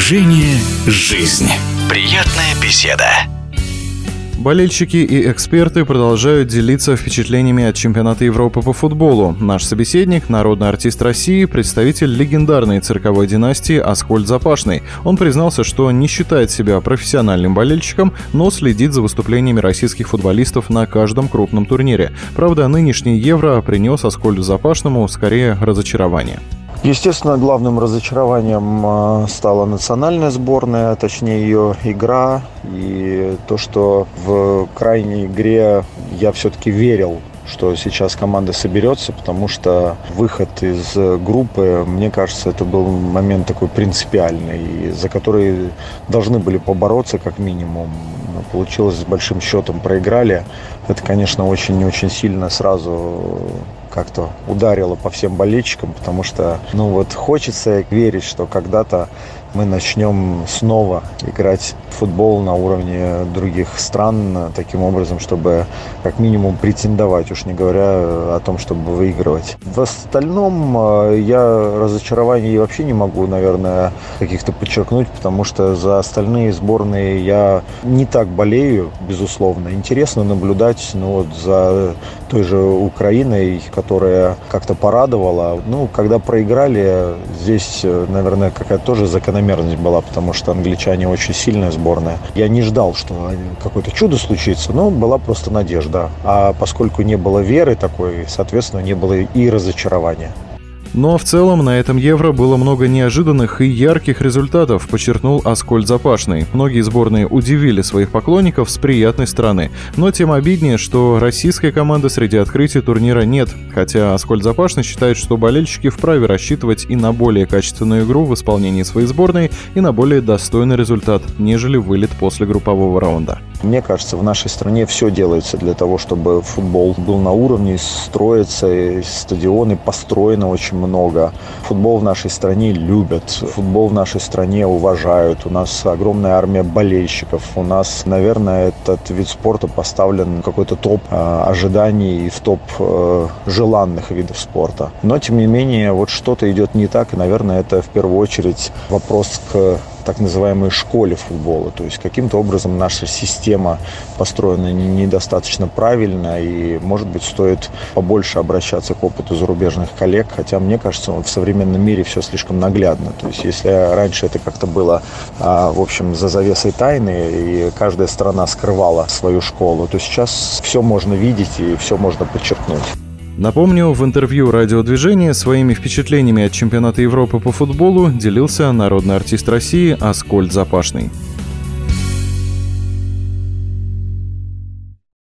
Движение «Жизнь». Приятная беседа. Болельщики и эксперты продолжают делиться впечатлениями от чемпионата Европы по футболу. Наш собеседник – народный артист России, представитель легендарной цирковой династии Аскольд Запашный. Он признался, что не считает себя профессиональным болельщиком, но следит за выступлениями российских футболистов на каждом крупном турнире. Правда, нынешний Евро принес Аскольду Запашному скорее разочарование. Естественно, главным разочарованием стала национальная сборная, точнее ее игра. И то, что в крайней игре я все-таки верил, что сейчас команда соберется, потому что выход из группы, мне кажется, это был момент такой принципиальный, за который должны были побороться как минимум. Но получилось с большим счетом, проиграли. Это, конечно, очень-очень сильно сразу как-то ударило по всем болельщикам, потому что, хочется верить, что когда-то мы начнем снова играть в футбол на уровне других стран, таким образом, чтобы как минимум претендовать, уж не говоря о том, чтобы выигрывать. В остальном я разочарований вообще не могу, наверное, каких-то подчеркнуть, потому что за остальные сборные я не так болею, безусловно. Интересно наблюдать за той же Украиной, которая как-то порадовала. Когда проиграли, здесь, наверное, какая-то тоже закономерность была, потому что англичане очень сильная сборная. Я не ждал, что какое-то чудо случится, но была просто надежда. А поскольку не было веры такой, соответственно, не было и разочарования. Но в целом на этом Евро было много неожиданных и ярких результатов, подчеркнул Аскольд Запашный. Многие сборные удивили своих поклонников с приятной стороны. Но тем обиднее, что российской команды среди открытий турнира нет. Хотя Аскольд Запашный считает, что болельщики вправе рассчитывать и на более качественную игру в исполнении своей сборной, и на более достойный результат, нежели вылет после группового раунда. Мне кажется, в нашей стране все делается для того, чтобы футбол был на уровне, строится, стадионы построено очень много. Футбол в нашей стране любят, футбол в нашей стране уважают. У нас огромная армия болельщиков. У нас, наверное, этот вид спорта поставлен в какой-то топ ожиданий и в топ желанных видов спорта. Но, тем не менее, что-то идет не так, и, наверное, это в первую очередь вопрос к так называемой школе футбола. То есть каким-то образом наша система построена недостаточно правильно, и, может быть, стоит побольше обращаться к опыту зарубежных коллег, хотя, мне кажется, в современном мире все слишком наглядно. То есть если раньше это как-то было, за завесой тайны, и каждая страна скрывала свою школу, то сейчас все можно видеть и все можно подчеркнуть. Напомню, в интервью «Радиодвижения» своими впечатлениями от чемпионата Европы по футболу делился народный артист России Аскольд Запашный.